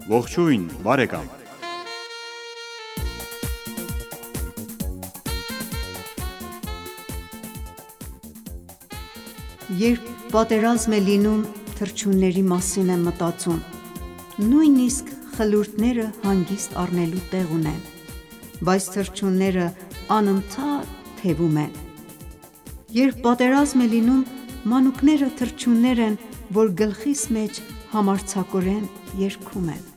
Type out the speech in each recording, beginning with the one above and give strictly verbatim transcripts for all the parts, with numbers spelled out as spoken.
Ողջույն բարեկամ։ Երբ պատերազմ է լինում, թռչունների մասին եմ մտածում։ Նույնիսկ խլուրդները հանգիստ առնելու տեղ ունեն, բայց թռչունները անընդհատ թևում են։ Երբ պատերազմ է լինում, մանուկները թռչուններ են, որ գլխիս մեջ համարձակորեն երգում են։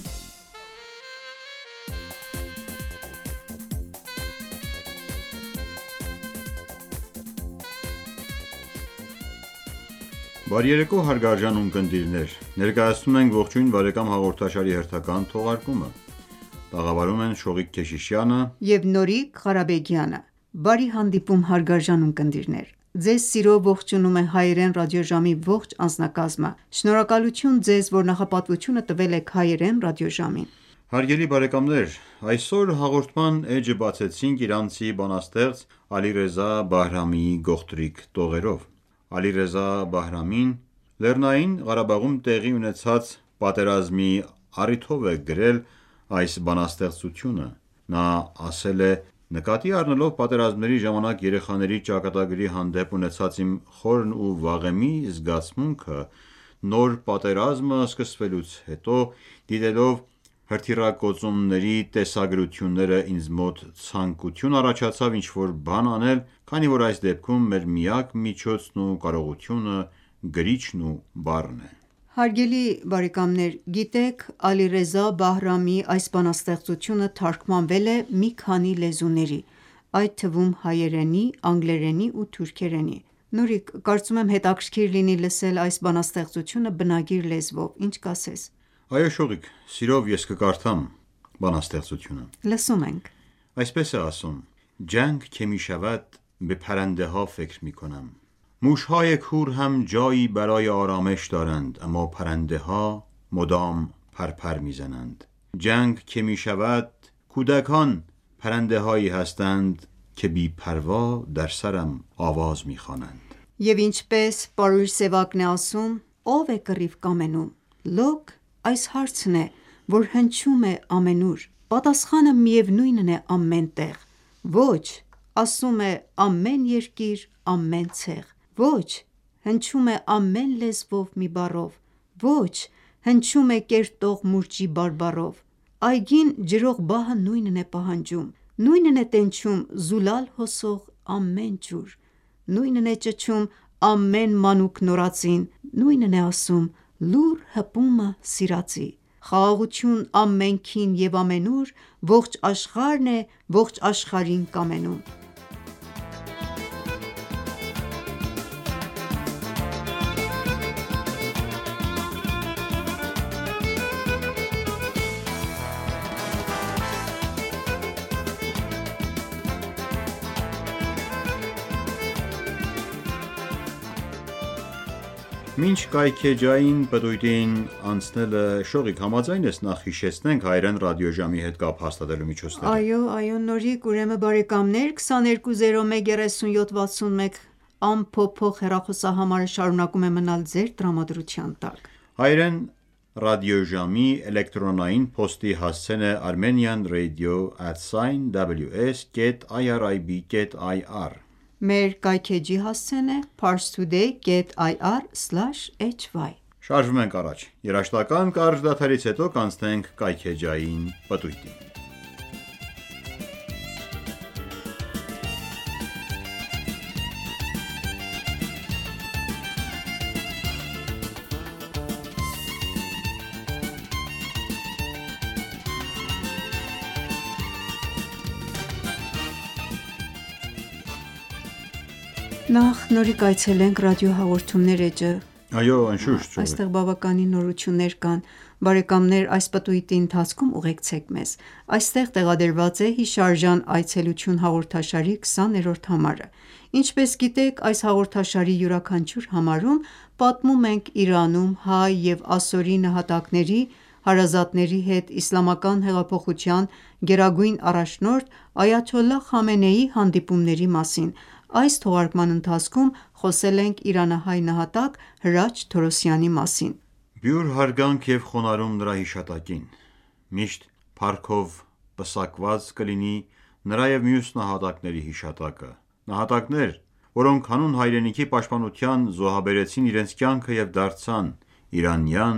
Բարերեկո հարգարժան ունկնդիրներ, ներկայացնում ենք ողջույն բարեկամ հաղորդաշարի հերթական թողարկումը։ Տաղավարում են Շողիկ Քեշիշյանը և Նորիկ Ղարաբեգյանը։ Բարի հանդիպում հարգարժան ունկնդիրներ։ Ձեզ սիրով ողջունում է Հայերեն ռադիոժամի ողջ անձնակազմը։ Շնորհակալություն ձեզ, որ նախապատվությունը տվել եք Հայերեն ռադիոժամին։ Հարգելի բարեկամներ, այսօր հաղորդման էջը բացեցինք իրանցի բանաստեղծ Ալիռեզա Բահրամիի գողտրիկ տողերով։ Ալիռեզա Բահրամին Լեռնային Ղարաբաղում տեղի ունեցած պատերազմի առիթով է գրել այս բանաստեղծությունը։ Նա ասել է. «Նկատի առնելով պատերազմների ժամանակ երեխաների ճակատագրի հանդեպ ունեցած իմ խորն ու վաղեմի զգացմունքը, նոր պատերազմը սկսվելուց հետո, դիտելով հրթիռակոծումների տեսագրությունները, ինձ մոտ ցանկություն առաջացավ ինչ-որ բան անել, քանի որ այս դեպքում մեր միակ միջոցն ու կարողությունը գրիչն ու բառն է»։ Հարգելի բարեկամներ, գիտեք Ալիռեզա Բահրամիի այս բանաստեղծությունը թարգմանվել է մի քանի լեզուների, այդ թվում հայերենի, անգլերենի ու թուրքերենի։ Նորիկ, կարծում եմ հետաքրքիր լինի լսել այս բանաստեղծությունը բնագիր լեզվով, ինչ կասես։ Այո Շողիկ, սիրով ես կկարդամ բանաստեղծությունը։ Լսում ենք։ Այսպես է ասում. جنگ که می شود به پرنده ها فکر می کنم. موشهای کور هم جایی برای آرامش دارند اما پرنده ها مدام پرپر می زنند. جنگ که می شود کودکان پرنده هایی هستند که بی پروا در سرم آواز می خوانند. Եվ ինչպես պարույր սևակն է ասում, ով է կռիվ կամենում։ Լոկ այս հարցն է, որ հնչում է ամենուր։ Պատասխանը միևնույնն է ամեն տեղ։ Ոչ, ասում է ամեն երկիր, ամեն ցեղ։ Ոչ, հնչում է ամեն լեզվով մի բառով։ Ոչ, հնչում է կերտող մուրճի բարբառով։ Այգին ջրող բահը նույնն է պահանջում։ Նույնն է տենչում զուլալ հոսող ամեն ջուր։ Նույնն է ճչում ամեն մանուկ նորածին։ Նույնն է ասում լուռ հպումը սիրածի։ Խաղաղություն ամենքին և ամենուր, ողջ աշխարհն է ողջ աշխարհին կամենում։ Մինչ կայքեջային պտույտին անցնելը, Շողիկ, համաձայն ես նախ հիշեցնենք Հայերեն ռադիոժամի հետ կապ հաստատելու միջոցները։ Այո, այո, Նորիկ, ուրեմն բարեկամներ, քսաներկու զիրո մեկ երեսունյոթ վաթսունմեկ անփոփոխ հեռախոսահամարը շարունակում է մնալ ձեր տրամադրության տակ։ Հայերեն ռադիոժամի էլեկտրոնային փոստի հասցեն է armenian radio at w s dot irib dot i r։ Մեր կայքեջի հասցեն է parstoday dot i r slash h y։ Շարժվում ենք առաջ։ Երաժշտական կարճ դադարից հետո կանցնենք կայքեջային պտույտին։ Նախ Նորիկ այցելենք ռադիոհաղորդումներ էջը։ Այո, անշուշտ։ Այստեղ բավականին նորություններ կան։ Բարեկամներ, այս պտույտի ընթացքում ուղեկցեք մեզ։ Այստեղ տեղադրված է հիշարժան այցելություն հաղորդաշարի քսաներորդ համարը։ Ինչպես գիտեք, այս հաղորդաշարի յուրաքանչյուր համարում պատմում ենք Իրանում հայ և ասորի նահատակների, հարազատների հետ իսլամական հեղափոխության գերագույն առաջնորդ Այաթոլլահ Խամենեիի հանդիպումների մասին։ Այս թողարկման ընթացքում խոսել ենք իրանահայ նահատակ Հրաչ Թորոսյանի մասին։ Բյուր հարգանք և խոնարհում նրա հիշատակին: Միշտ փառքով պսակված կլինի նրա և մյուս նահատակների հիշատակը: Նահատակներ, որոնք հանուն հայրենիքի պաշտպանության զոհաբերեցին իրենց կյանքը և դարձան իրանյան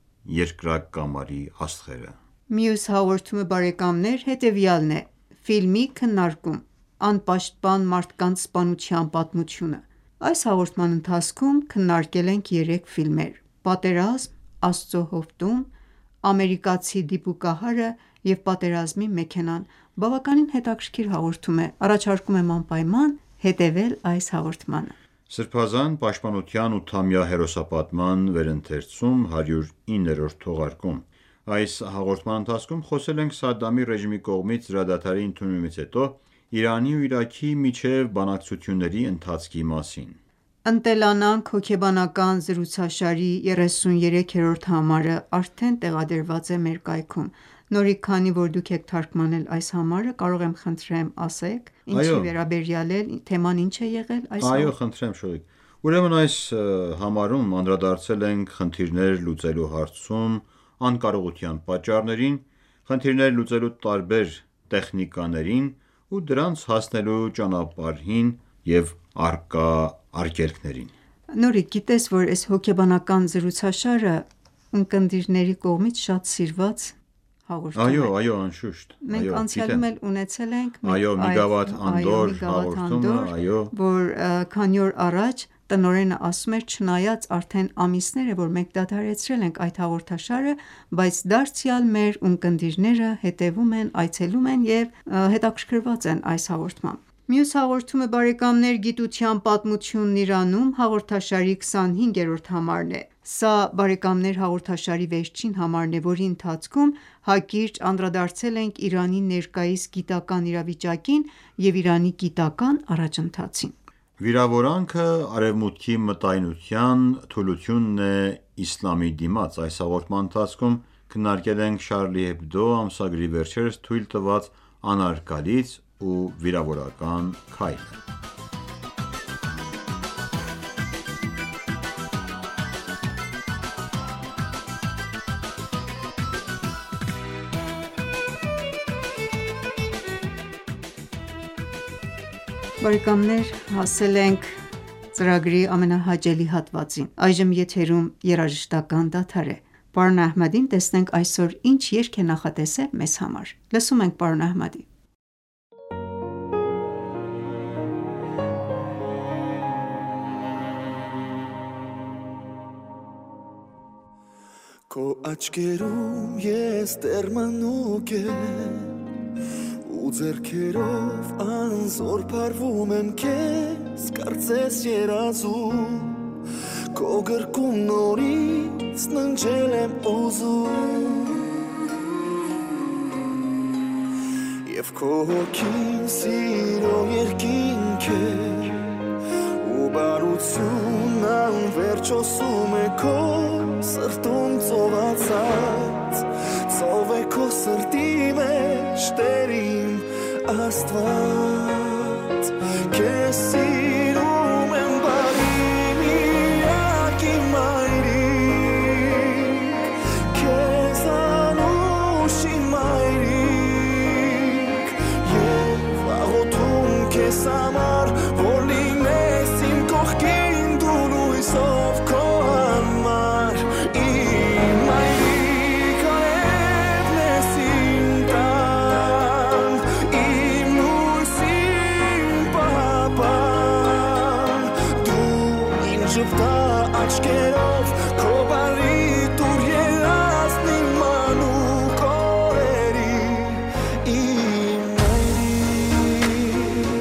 երկրակամարի աստղերը: Մյուս հաղորդումը հետևյալն է. Ֆիլմի քննարկում՝ Անպաշտպան մարդկանց սպանության պատմությունը: Այս հաղորդման ընթացքում քննարկել ենք երեք ֆիլմեր՝ «Պատերազմ», «Աստծո հովտում», «Ամերիկացի դիպուկահարը» և «Պատերազմի մեքենան»: Բավականին հետաքրքիր հաղորդում է: Առաջարկում եմ անպայման հետևել այս հաղորդմանը: Սրբազան պաշտպանության ութամյա հերոսապատման վերընթերցում, հարյուր իններորդ թողարկում: Այս հաղորդման ընթացքում խոսել ենք Սադամի ռեժիմի կողմից հրադադարի ընդունումից հետո Իրանի ու Իրաքի միջև բանակցությունների ընթացքի մասին: «Ընտելանանք» հոգեբանական զրուցաշարի երեսուներեքերորդ համարը արդեն տեղադրված է մեր կայքում: Նորիկ, քանի որ դուք եք թարգմանել այս համարը, կարող եմ խնդրեմ ասեք ինչի վերաբերյալ է, թեման ինչ է եղել այս հաղորդման։ Այո, խնդրեմ Շուրիկ: Ուրեմն այս համարում անդրադարձել ենք խնդիրներ լուծելու հարցում անկարողության պատճառներին, խնդիրներ լուծելու տարբեր տեխնիկաներին ու դրանց հասնելու ճանապարհին և առկա արգելքներին: Նորիկ, գիտես, որ այս հոգեբանական զրուցաշարը ունկնդիրների կողմից շատ սիրված հաղորդում է: Այո, այո, անշուշտ: Մենք անցյալում էլ ունեցել ենք Միգավաթ Անդոր հաղորդումը, որ քանի օր առաջ տնօրենը ասում էր չնայած արդեն ամիսներ է, որ մենք դադարեցրել ենք այդ հաղորդաշարը, բայց դարձյալ մեր ունկնդիրները հետևում են, այցելում են և հետաքրքրված են այս հաղորդմամբ: Մյուս հաղորդումը «Գիտության պատմությունն Իրանում» հաղորդաշարի քսանհինգերորդ համարն է: Սա հաղորդաշարի վերջին համարն է, որի ընթացքում հակիրճ անդրադարձել ենք Իրանի ներկայիս գիտական իրավիճակին և Իրանի գիտական առաջընթացին: Վիրավորանքը Արևմուտքի մտայնության թուլությունն է իսլամի դիմաց: Այս հաղորդման ընթացքում քննարկել ենք Շարլի Էբդո ամսագրի վերջերս թույլ տված անարգալից ու վիրավորական քայլը: Հասել ենք ծրագրի ամենահաճելի հատվածին: Այժմ եթերում երաժշտական դադար է: Պարոն Ահմադին տեսնենք այսօր ինչ երգ է նախատեսել մեզ համար: Լսում ենք պարոն Ահմադի: Քո աչքերում ես դեռ մանուկ եմ ու ձեռքերով անզոր փարվում եմ քեզ, կարծես երազում, քո գրկում նորից ննջել եմ ուզում և քո հոգին սիրո երկինք է ու բարությունն անվերջ հոսում է քո սրտում ծովածած, ծով է քո սրտի մեջ Տեր իմ Աստված: Քեզ սիրում եմ բարի միակ իմ մայրիկ, քեզ անուշ իմ մայրիկ և աղոթում քեզ համար, որ լինես իմ կողքին դու լույսով քո համար: Իմ մայրիկ արևն ես իմ տան, իմ լույս իմ պահապան, դու իմ ժպտա աչքերով քո բարի տուր երազն իմ մանուկ օրերի, իմ մայրիկ: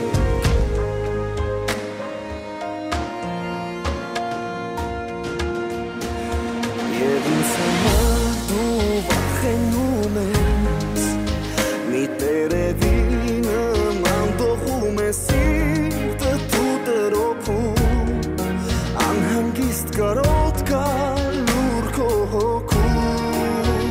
Եվ ինձ համար դու վախենում ես, մի տերևի նման դողում ես սիրտդ դու տրոփում, անհանգիստ կարոտ կա լուր քո հոգում: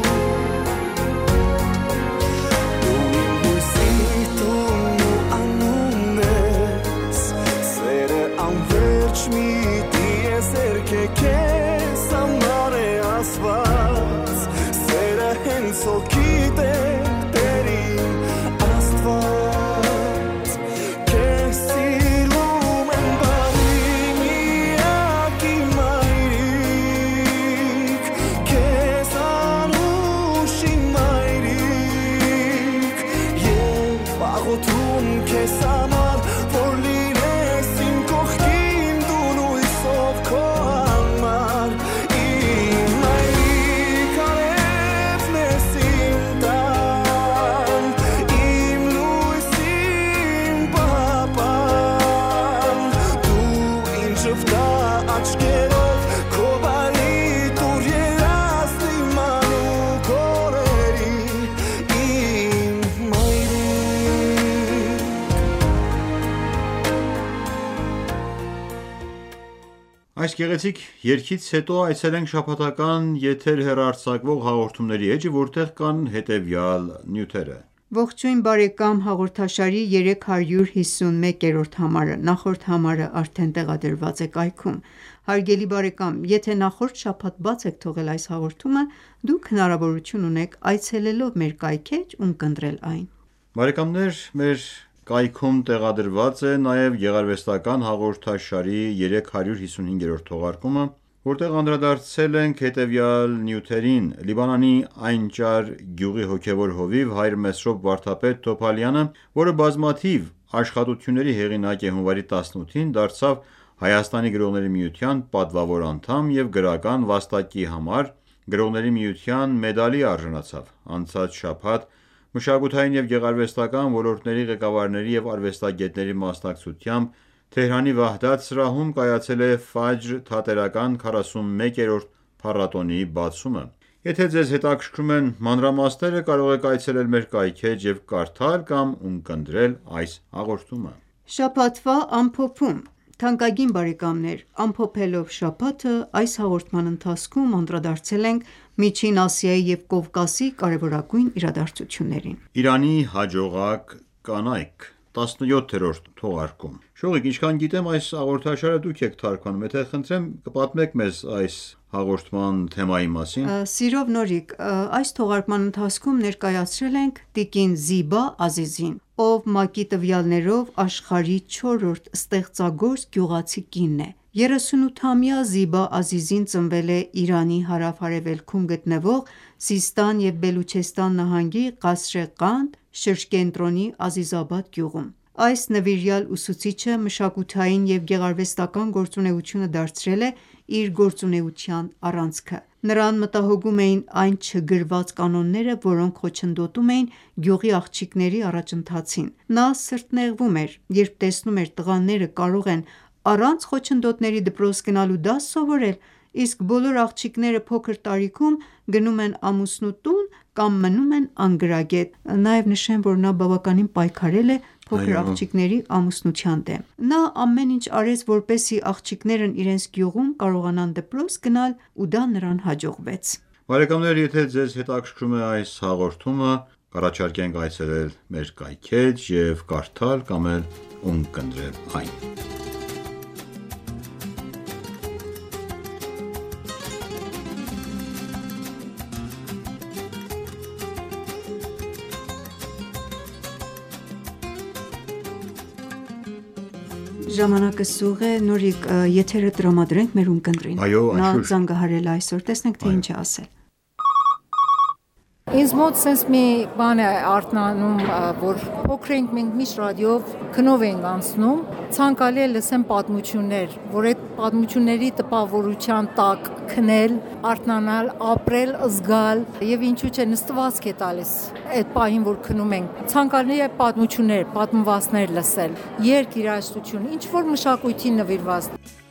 Դու իմ հույսի տունն ու անունն ես, սերը անվերջ մի տիեզերք է քեզ համար է ասված, հոգի տերին Աստված Քեզ սիրում եմ բարի միակի մայրիկ Քեզ անուշի մայրիկ Եվ աղոթում քեզ համար որ լինես իմ կողքին դու լույսով քո համար Իմ մայրիկ արևն ես իմ տան Իմ լույս իմ պապան Դու ինձ ժպտա աչքերով քո բարի տուր երազնի մանուկ օրերի Իմ մայրիկ Այս գեղեցիկ երգից հետո այցելենք շաբաթական եթեր հեռարձակվող հաղորդումների էջը, որտեղ կան հետևյալ նյութերը. Ողջույն բարեկամ հաղորդաշարի երեք հարյուր հիսունմեկերորդ համարը նախորդ համարը արդեն տեղադրված է կայքում Հարգելի բարեկամ եթե նախորդ շաբաթ բաց եք թողել այս հաղորդումը դուք հնարավորություն ունեք այցելելով մեր կայքէջ ունկնդրել այն Բարեկամներ, մեր կայքում տեղադրված է նաև գեղարվեստական հաղորդաշարի երեք հարյուր հիսունհինգերորդ թողարկումը, որտեղ անդրադարձել ենք հետևյալ նյութերին. Լիբանանի Այնճար գյուղի հոգևոր հովիվ հայր Մեսրոպ Վարդապետ Թոփալյանը, որը բազմաթիվ աշխատությունների հեղինակ է, հունվարի տասնութին դարձավ Հայաստանի գրողների միության պատվավոր անդամ և գրական վաստակի համար գրողների միության մեդալի արժանացավ։ Անցած շաբաթ մշակութային և գեղարվեստական ոլորտների ղեկավարների և արվեստագետների մասնակցությամբ Թեհրանի Վահդաթ սրահում կայացել է Ֆաջր թատերական քառասունմեկերորդ փառատոնի բացումը։ Եթե ձեզ հետաքրքրում են մանրամասները, կարող եք այցելել մեր կայքէջ և կարդալ կամ ունկնդրել այս հաղորդումը։ Շաբաթվա ամփոփում Թանկագին բարեկամներ, ամփոփելով շաբաթը, այս հաղորդման ընթացքում անդրադարձել ենք Միջին Ասիայի և Կովկասի կարևորագույն իրադարձություններին։ Իրանի հաջողակ կանայք տասնյոթերորդ թողարկում Շողիկ, ինչքան գիտեմ, այս հաղորդաշարը դուք եք թարգմանում, եթե խնդրեմ կպատմեք մեզ այս հաղորդման թեմայի մասին։ Սիրով Նորիկ, այս թողարկման ընթացքում ներկայացրել ենք տիկին Զիբա Ազիզին, ով ՄԱԿ-ի տվյալներով աշխարհի չորրորդ ստեղծագործ գյուղացի կինն է։ երեսունութամյա Զիբա Ազիզին ծնվել է Իրանի հարավ-արևելքում գտնվող Սիստան և Բելուչեստան նահանգի Ղասրե Ղանդ շրջկենտրոնի Ազիզաբադ գյուղում։ Այս նվիրյալ ուսուցիչը մշակութային և գեղարվեստական գործունեությունը դարձրել է իր գործունեության առանցքը։ Նրան մտահոգում էին այն չգրված կանոնները, որոնք խոչընդոտում էին գյուղի աղջիկների առաջընթացին։ Նա սրտնեղվում էր, երբ տեսնում էր տղաները կարող են առանց խոչընդոտների դպրոց գնալ ու դաս սովորել, իսկ բոլոր աղջիկները փոքր տարիքում գնում են ամուսնու տուն կամ մնում են անգրագետ։ Նաև նշեմ, որ նա բավականին պայքարել է փոքր աղջիկների ամուսնության դեմ։ Նա ամեն ինչ արեց, որպեսզի աղջիկներն իրենց գյուղում կարողանան դպրոց գնալ ու դա նրան հաջողվեց։ Բարեկամներ, եթե ձեզ հետաքրքրում է այս հաղորդումը, կառաջարկենք այցելել մեր կայքեջ և կարդալ կամ էլ ունկնդրել այն։ Ժամանակը սուղ է, Նորիկ, եթերը տրամադրենք մեր ունկնդրին։ Այո, Նա անշուշտ։ զանգահարել է այսօր, տեսնենք թե ինչ է ասել։ Ինձ մոտ sense մի բան է արթնանում, որ փոքր ենք մենք միշտ ռադիոյով քնով ենք անցնում, ցանկալի է լսեմ պատմություններ, որ այդ պատմությունների տպավորության տակ քնել, արթնանալ, ապրել, զգալ եւ ինչու՞ չէ նստվածք է տալիս այդ պահին, որ քնում ենք։ Ցանկալի է պատմություններ, պատմվածքներ լսել, երգ, երաժշտություն, ինչ որ մշակույթին նվիրված։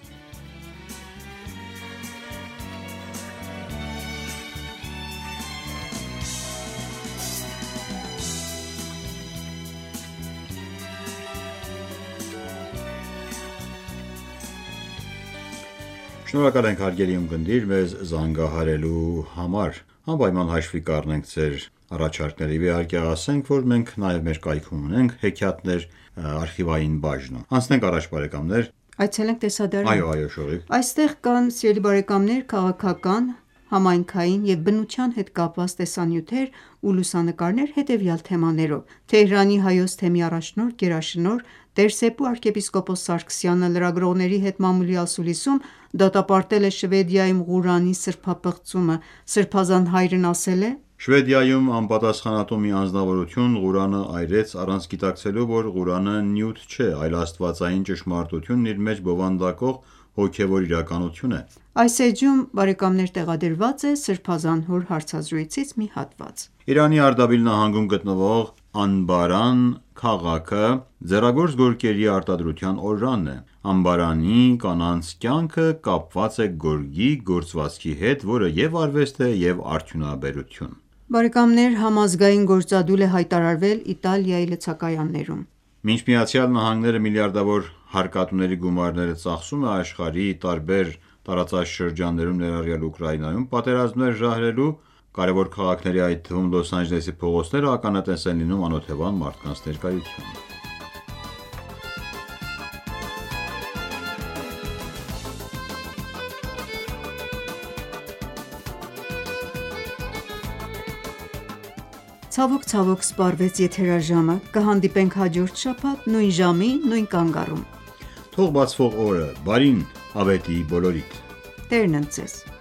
Շնորհակալ ենք հարգելի ունկնդիր մեզ զանգահարելու համար։ Անպայման հաշվի կառնենք ձեր առաջարկները եւ իհարկե ասենք, որ մենք նաեւ մեր կայքում ունենք հեքիաթներ արխիվային բաժնում։ Անցնենք առաջ բարեկամներ։ Այցելենք տեսադարան։ Այո, այո, շողիկ։ Այստեղ կան, սիրելի բարեկամներ, քաղաքական, համայնքային և բնության հետ կապված տեսանյութեր ու լուսանկարներ հետևյալ թեմաներով: Թեհրանի Հայոց թեմի առաջնորդ գերաշնորհ Տեր-Սեփու arczepiskopos Սարգսյանը լրագրողների հետ մամուլի ասուլիսում դատապարտել է Շվեդիայում Ղուրանի սրբապղծումը: Սրբազան հայրն ասել է. «Շվեդիայում անպատասխանատու մի անձնավորություն Ղուրանը այրեց առանց գիտակցելու, որ Ղուրանը նյութ չէ, այլ աստվածային ճշմարտությունն իր մեջ բովանդակող հոգևոր իրականություն է»: Այս էջում տեղադրված է սրբազան հոր հարցազրույցից մի հատված: Իրանի Արդաբիլ նահանգում գտնվող Անբարան քաղաքը ձեռագործ գորգերի արտադրության օրրանն է: Անբարանի կանանց կյանքը կապված է գորգի գործվածքի հետ, որը և արվեստ է և արդյունաբերություն: Համազգային գործադուլ է հայտարարվել Իտալիայի լցակայաններում: Մինչ ԱՄՆ-ը միլիարդավոր հարկատուների գումարները ծախսում է աշխարհի տարբեր տարածաշրջաններում ներառյալ Ուկրաինայում պատերազմներ ժահրելու, կարևոր քաղաքների, այդ թվում Լոս Անջելեսի փողոցները ականատես են լինում անօթևան մարդկանց ներկայության: Ցավոք ցավոք սպառվեց եթերաժամը: Կհանդիպենք հաջորդ շաբաթ նույն ժամին նույն կանգառում: Թող բացվող օրը բարին ավետի բոլորիդ: Տերն ընդ Ձեզ: